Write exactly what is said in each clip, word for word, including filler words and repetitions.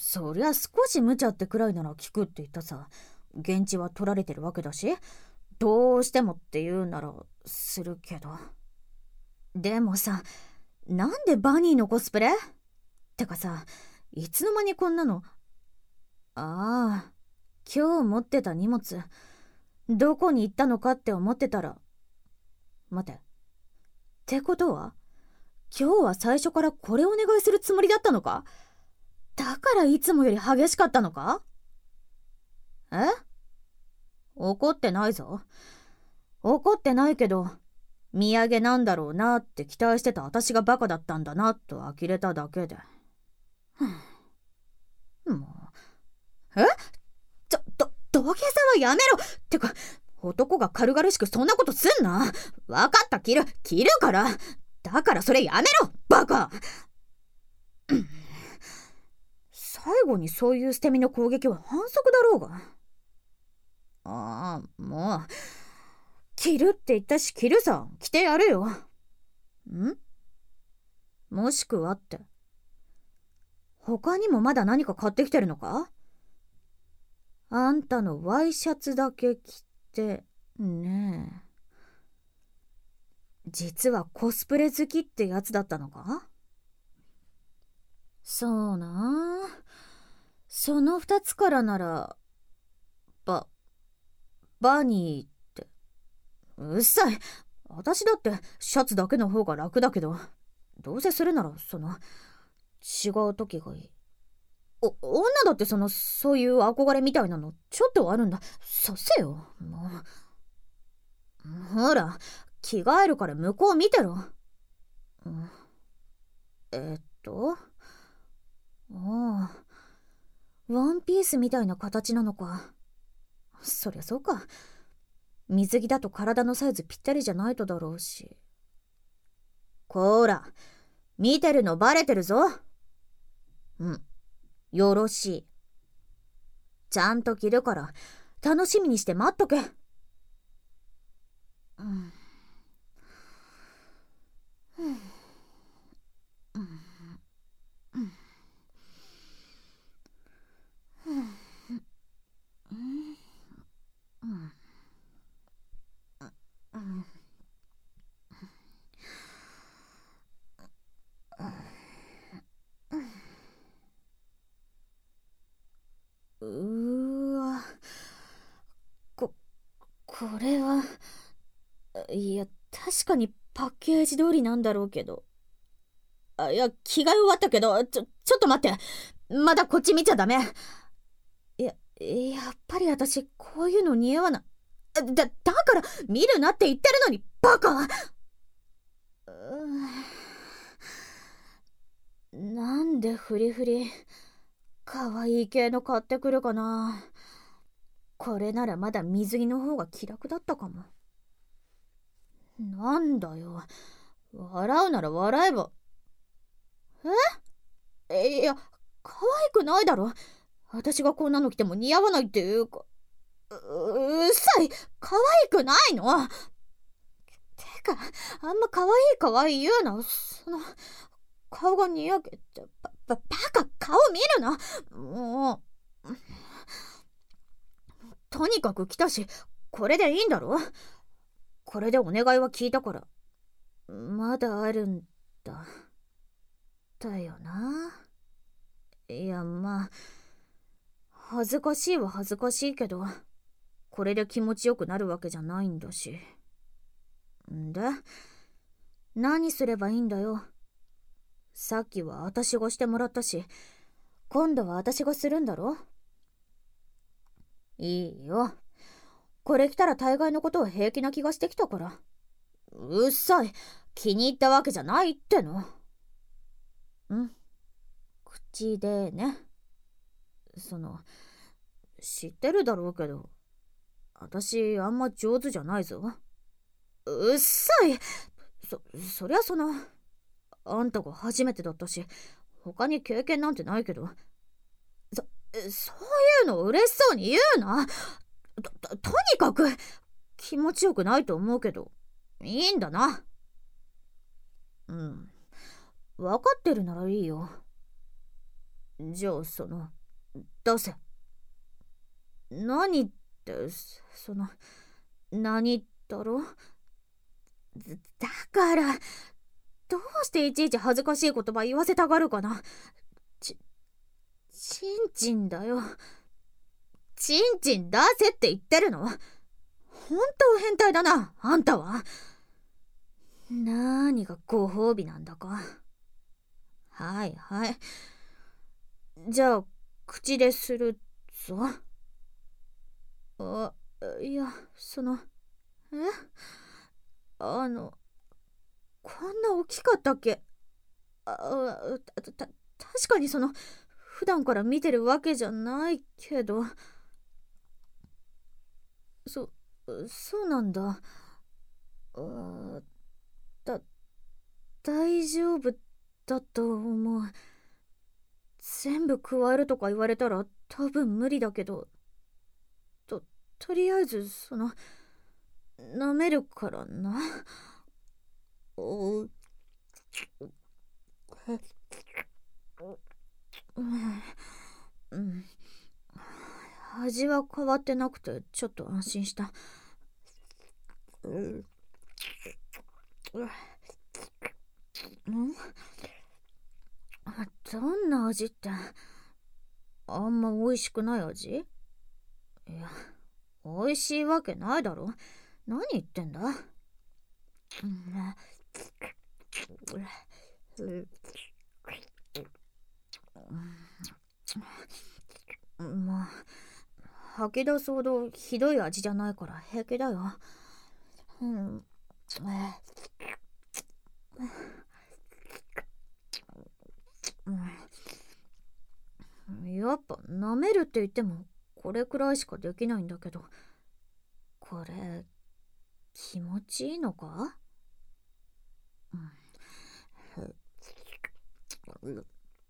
そりゃ少し無茶ってくらいなら聞くって言ったさ。現地は取られてるわけだし、どうしてもって言うならするけど。でもさ、なんでバニーのコスプレってかさ、いつの間にこんなの。ああ、今日持ってた荷物どこに行ったのかって思ってたら。待て、ってことは今日は最初からこれお願いするつもりだったのか？だからいつもより激しかったのか？え？怒ってないぞ。怒ってないけど、土産なんだろうなって期待してた私がバカだったんだなと呆れただけで。もう。え？ちょ、ど、土下座はやめろってか、男が軽々しくそんなことすんな。わかった、切る、切るから。だからそれやめろ、バカ。最後にそういう捨て身の攻撃は反則だろうが。ああ、もう。着るって言ったし着るさ。着てやるよ。ん？もしくはって。他にもまだ何か買ってきてるのか？あんたのワイシャツだけ着て、ねえ。実はコスプレ好きってやつだったのか？そうなあ。その二つからなら、バ、バニーって。うっさい。私だってシャツだけの方が楽だけど、どうせするならその違う時がいい。お、女だってそのそういう憧れみたいなのちょっとあるんだ。させよ、もう。ほら、着替えるから向こう見てろ。うん、えっとああ、ワンピースみたいな形なのか。そりゃそうか。水着だと体のサイズぴったりじゃないとだろうし。こーら、見てるのバレてるぞ。うん、よろしい。ちゃんと着るから楽しみにして待っとけ。うん、うん、うん、うん、うん、うん、うん。うーわ、こ、これは、いや、確かにパッケージ通りなんだろうけど。あ、いや、着替え終わったけど、ちょ、ちょっと待って。まだこっち見ちゃダメ。いや、やっぱり私、こういうの似合わない。だ、だから見るなって言ってるのに、バカ！うーん、なんでフリフリ、かわいい系の買ってくるかな。これならまだ水着の方が気楽だったかも。なんだよ。笑うなら笑えば。え？いや、可愛くないだろ。私がこんなの着ても似合わないっていうか。う、うっさい。可愛くないの。てか、あんま可愛い可愛い言うな。その、顔がにやけて、ば、ば、バカ、顔見るな。もう。とにかく来たし、これでいいんだろ。これでお願いは聞いたから。まだあるんだ。だよな。いや、まあ、恥ずかしいは恥ずかしいけど、これで気持ちよくなるわけじゃないんだし。んで、何すればいいんだよ。さっきは私がしてもらったし、今度は私がするんだろ。いいよ。これ着たら大概のことは平気な気がしてきたから。うっさい。気に入ったわけじゃないっての。ん？口でね。その、知ってるだろうけど、私あんま上手じゃないぞ。うっさい。そ、そりゃその、あんたが初めてだったし、他に経験なんてないけど、そ、そういうの嬉しそうに言うな。と、と、とにかく、気持ちよくないと思うけど、いいんだな。うん。分かってるならいいよ。 じゃあその出せ。何ってその何だろ。だからどうしていちいち恥ずかしい言葉言わせたがるかな。ちちんちんだよ。ちんちん出せって言ってるの。本当変態だなあんたは。何がご褒美なんだか。はいはい、じゃあ口でするぞ。あ、いやそのえあのこんな大きかったっけ。あたたた確かにその普段から見てるわけじゃないけど。そそうなんだ。あだ大丈夫だと思う。全部加えるとか言われたら多分無理だけど、ととりあえずその舐めるからな。おうん、味は変わってなくてちょっと安心した。うんどんな味って、あんま美味しくない味？いや、美味しいわけないだろ。何言ってんだ。まあ吐き出すほどひどい味じゃないから平気だよ。うん、やっぱ舐めるって言ってもこれくらいしかできないんだけど、これ気持ちいいのか？うん、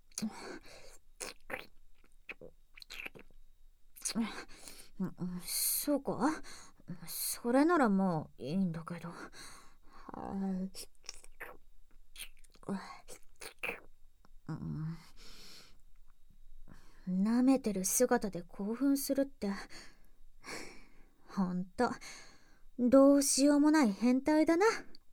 そうか、それならもういいんだけど。舐めてる姿で興奮するってほんとどうしようもない変態だな。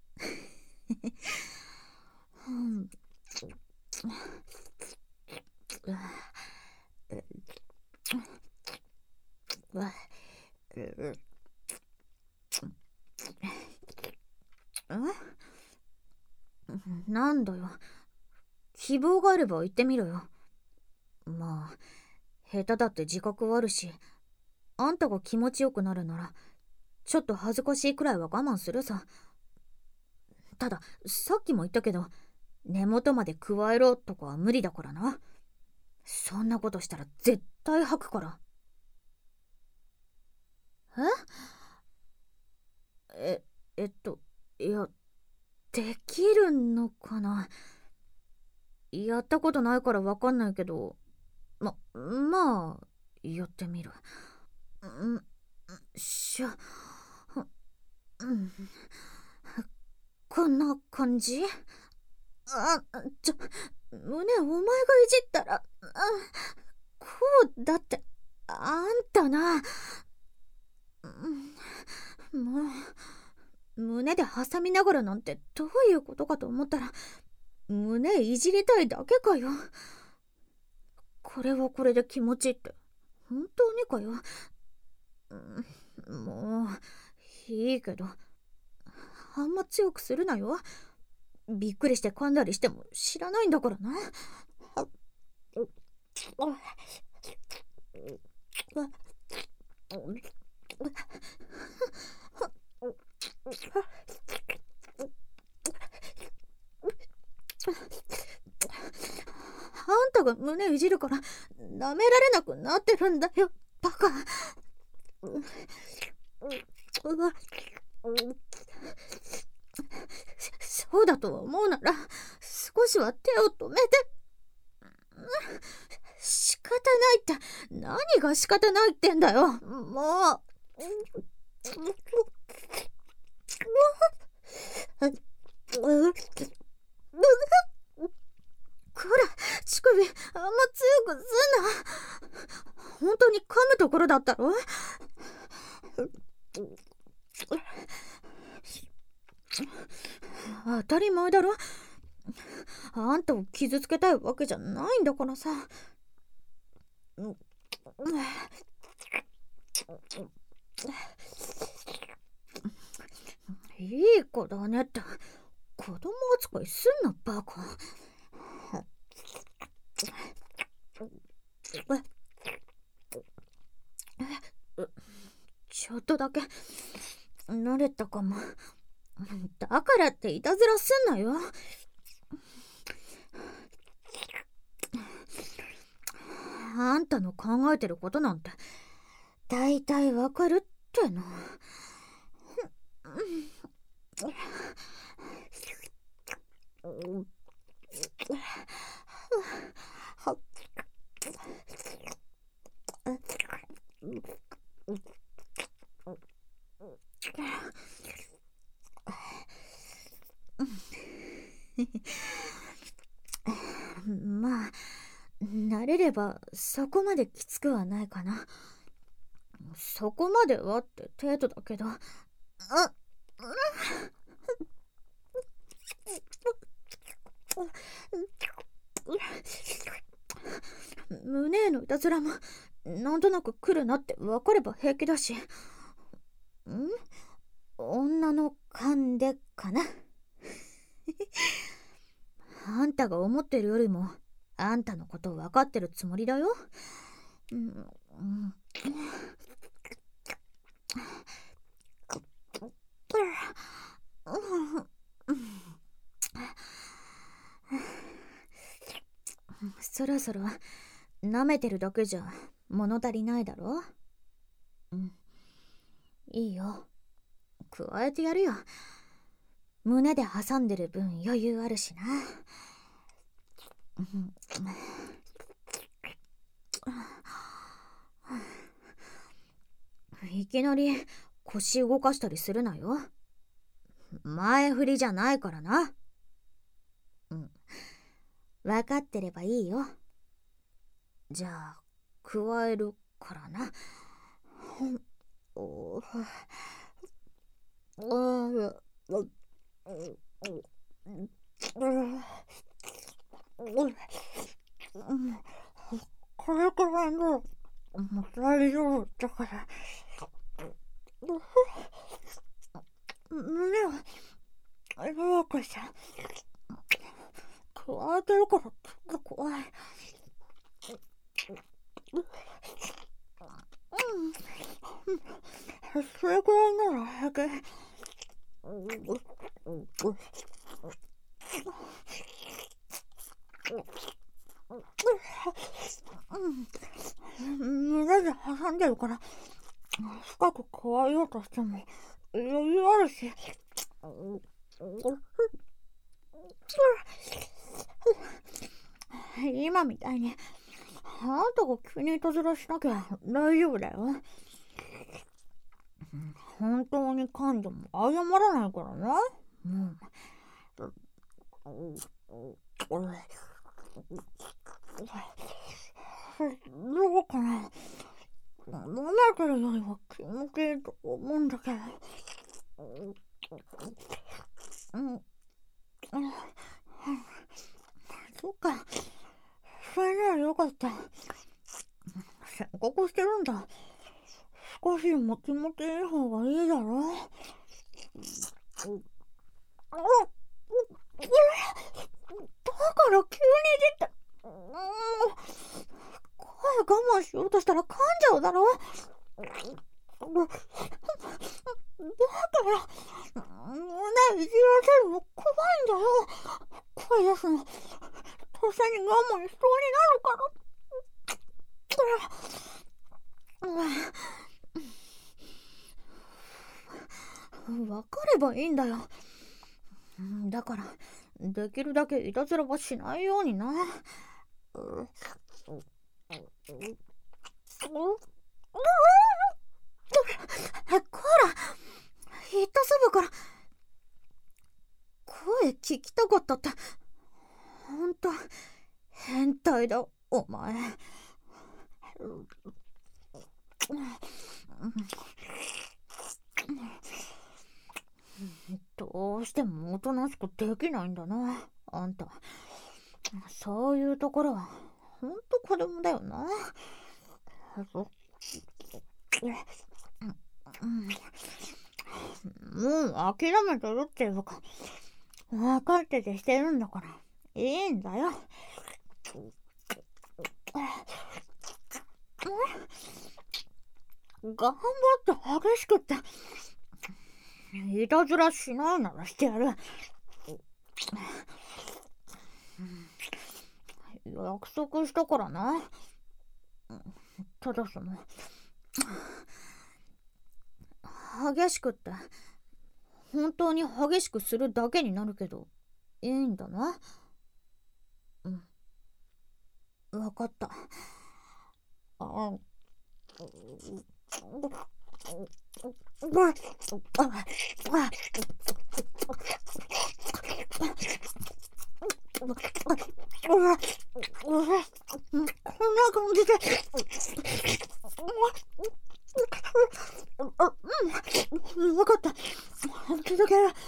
なんだよ、希望があれば言ってみろよ。まあ下手だって自覚はあるし、あんたが気持ちよくなるならちょっと恥ずかしいくらいは我慢するさ。たださっきも言ったけど根元まで加えろとかは無理だからな。そんなことしたら絶対吐くから。えええっといや、できるのかな。やったことないからわかんないけど、ままあやってみる。んしゃ、うん、こんな感じ。あちょ胸お前がいじったら、あこうだって。あんたな、うん、もう胸で挟みながらなんてどういうことかと思ったら胸いじりたいだけかよ。これはこれで気持ちいいって本当にかよ。うん、もういいけどあんま強くするなよ。びっくりして噛んだりしても知らないんだからな。あんたが胸いじるから舐められなくなってるんだよバカ。そうだと思うなら少しは手を止めて。仕方ないって何が仕方ないってんだよもう。 ら、乳首、あんま強くすんな。本当に噛むところだったろ。当たり前だろ。あんたを傷つけたいわけじゃないんだからさ。いい子だねって、子供扱いすんなバカ。ちょっとだけ慣れたかも。だからっていたずらすんなよ。あんたの考えてることなんてだいたいわかるっての。まあ慣れればそこまできつくはないかな。そこまではって程度だけど。あ胸へのいたずらもなんとなく来るなって分かれば平気だし。ん女の勘でかな。あんたが思ってるよりもあんたのこと分かってるつもりだよ。うんうんそろそろ舐めてるだけじゃ物足りないだろ。うん、いいよ、加えてやるよ。胸で挟んでる分余裕あるしな。いきなり腰動かしたりするなよ。前振りじゃないからな。うん、分かってればいいよ。じゃあ加えるからな。おこれくらいのもう大丈夫だから。胸を弱くして加えてるからちょっと怖い。それくらいなら平気。胸で挟んでるから深く加えようとしても余裕あるし。今みたいにあんたが急にいたずらしなきゃ大丈夫だよ。本当に噛んでも謝らないからな。うん。どうかな。飲めてるよりは気持ちいいと思うんだけど。うん。そっか。それならよかった。せっかくしてるんだ。少しでも気持ちいい方がいいだろ。だから急に出た。声我慢しようとしたら噛んじゃうだろ。だから胸いじらせるの怖いんだよ。声出すのとっさに我慢しそうになるから。分かればいいんだよ。だからできるだけいたずらはしないようにな。こら言ったそばから声聞きたかったってほんとどうしてもおとなしくできないんだな、あんた。そういうところはほんと子供だよな。もう諦めてるっていうか、分かっててしてるんだからいいんだよ。頑張って激しくっていたずらしないならしてやる。約束したからな。ただその激しくって本当に激しくするだけになるけどいいんだな。うん、分かった。あこんな感じでうん、分かった。続ける。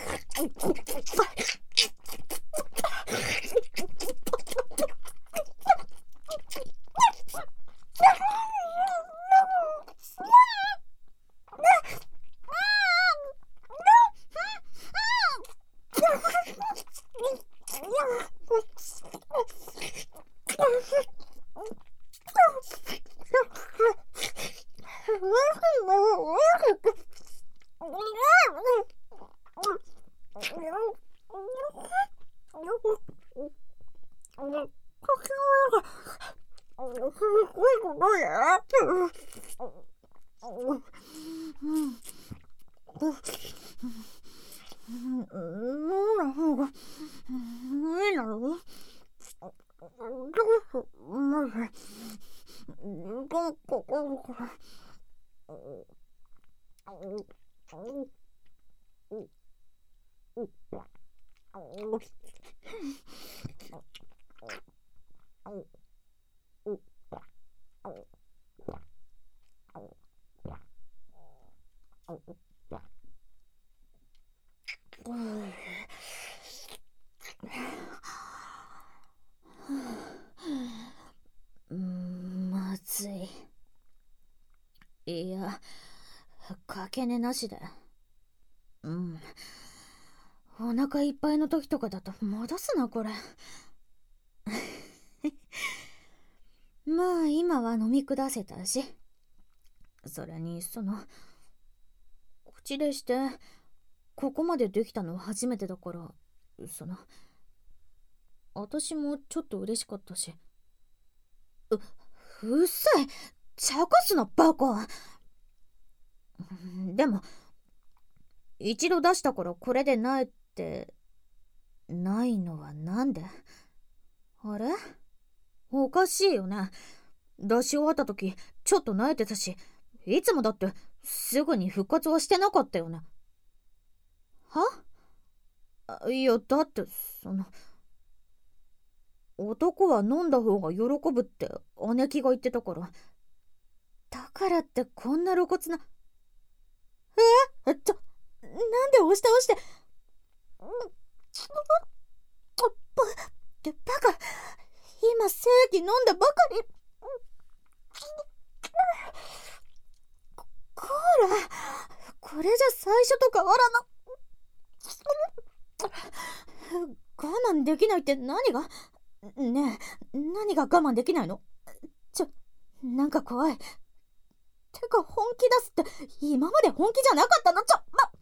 の方がいいだろう。どうすまずどここからまずい。いや、かけねなしだよ。うん。お腹いっぱいの時とかだと戻すな、これ。まあ、今は飲み下せたし。それに、その、口でして、ここまでできたのは初めてだから、その、私もちょっと嬉しかったし。う、うっさい。茶化すな、バカ。でも、一度出したからこれでないって、ないのはなんで？あれ？おかしいよね。出し終わった時、ちょっと萎えてたし、いつもだってすぐに復活はしてなかったよね。は？いや、だって、その、男は飲んだ方が喜ぶって姉貴が言ってたから。だからってこんな露骨な。えっと、なんで押し倒して。ば、バカ。今正規飲んだばかり。こら、これじゃ最初と変わらな。我慢できないって何が？ねえ、何が我慢できないの？ちょ、なんか怖い。てか本気出すって今まで本気じゃなかったの？ちょ、ま、